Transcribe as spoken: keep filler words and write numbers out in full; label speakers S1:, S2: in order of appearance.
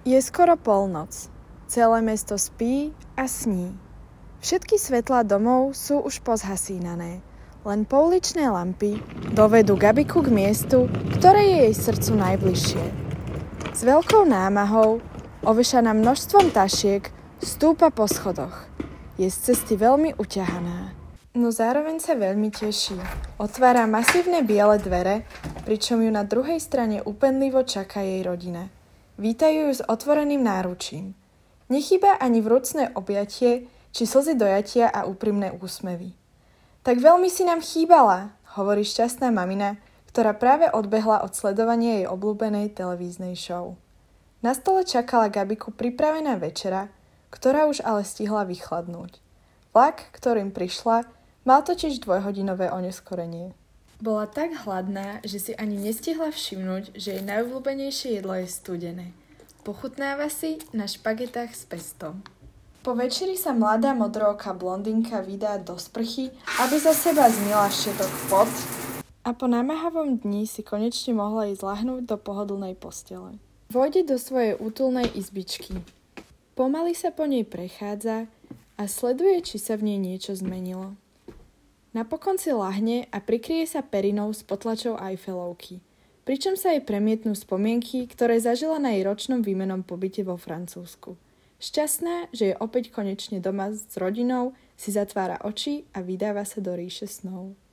S1: Je skoro polnoc. Celé mesto spí a sní. Všetky svetlá domov sú už pozhasínané. Len pouličné lampy dovedú Gabiku k miestu, ktoré je jej srdcu najbližšie. S veľkou námahou, ovešaná množstvom tašiek, stúpa po schodoch. Je z cesty veľmi uťahaná. No zároveň sa veľmi teší. Otvára masívne biele dvere, pričom ju na druhej strane úpenlivo čaká jej rodina. Vítajú ju s otvoreným náručím. Nechýba ani vrúcne objatie, či slzy dojatia a úprimné úsmevy. Tak veľmi si nám chýbala, hovorí šťastná mamina, ktorá práve odbehla od sledovania jej obľúbenej televíznej show. Na stole čakala Gabiku pripravená večera, ktorá už ale stihla vychladnúť. Vlak, ktorým prišla, mal totiž dvojhodinové oneskorenie. Bola tak hladná, že si ani nestihla všimnúť, že jej najobľúbenejšie jedlo je studené. Pochutnáva si na špagetách s pestom. Po večeri sa mladá modrooká blondínka vydá do sprchy, aby za seba zmila všetok pot a po namáhavom dni si konečne mohla ísť ľahnúť do pohodlnej postele. Vojde do svojej útulnej izbičky. Pomaly sa po nej prechádza a sleduje, či sa v nej niečo zmenilo. Napokon si ľahne a prikryje sa perinou s potlačou Eiffelovky, pričom sa jej premietnú spomienky, ktoré zažila na jej ročnom výmennom pobyte vo Francúzsku. Šťastná, že je opäť konečne doma s rodinou, si zatvára oči a vydáva sa do ríše snov.